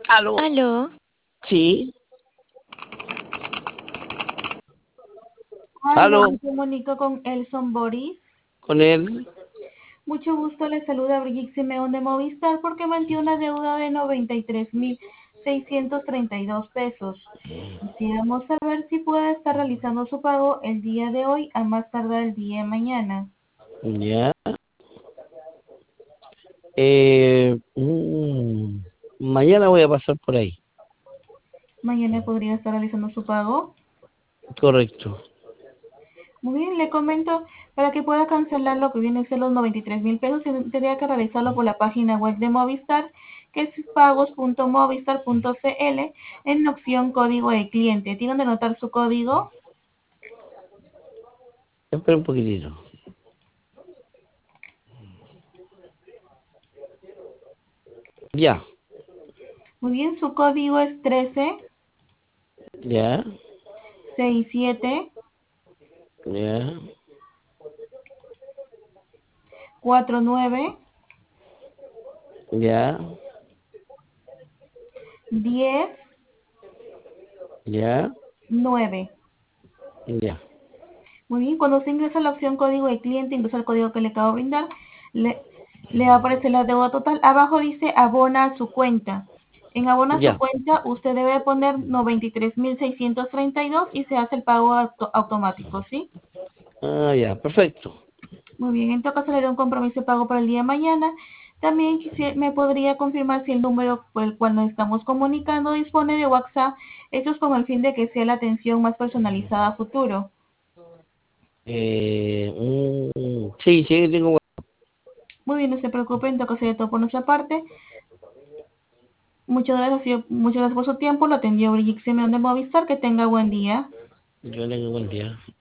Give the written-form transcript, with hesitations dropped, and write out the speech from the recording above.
Aló, Aló, sí, Aló, aló, me comunico con Elson Boris. con él. Mucho gusto, le saluda Brigitte Simeón de Movistar porque mantiene una deuda de 93.632 pesos. Quisiéramos saber si puede estar realizando su pago el día de hoy a más tardar el día de mañana. Ya. Mañana voy a pasar por ahí. Mañana podría estar realizando su pago. Correcto. Muy bien, le comento, para que pueda cancelar lo que viene a ser los 93.000 pesos, tendría que realizarlo por la página web de Movistar, que es pagos.movistar.cl, en la opción código de cliente. ¿Tiene donde anotar su código? Espera un poquitito. Ya, Muy bien, su código es 13 ya, 67 ya, 49 ya, 10 ya, 9. ya. Muy bien, cuando se ingresa a la opción código de cliente, ingresa el código que le acabo de brindar, le va a aparecer la deuda total. Abajo dice abona a su cuenta. En abona a su Ya. cuenta, usted debe poner 93.632 y se hace el pago automático, ¿sí? Ah, ya, perfecto. Muy bien, en todo caso le doy un compromiso de pago para el día de mañana. También me podría confirmar si el número por el cual nos estamos comunicando dispone de WhatsApp, esto es con el fin de que sea la atención más personalizada a futuro. Sí, sí, tengo. Muy bien, no se preocupen, en todo caso ya todo por nuestra parte. Muchas gracias por su tiempo. Lo atendió Brigitte Simeón de Movistar. Que tenga buen día. Yo le buen día.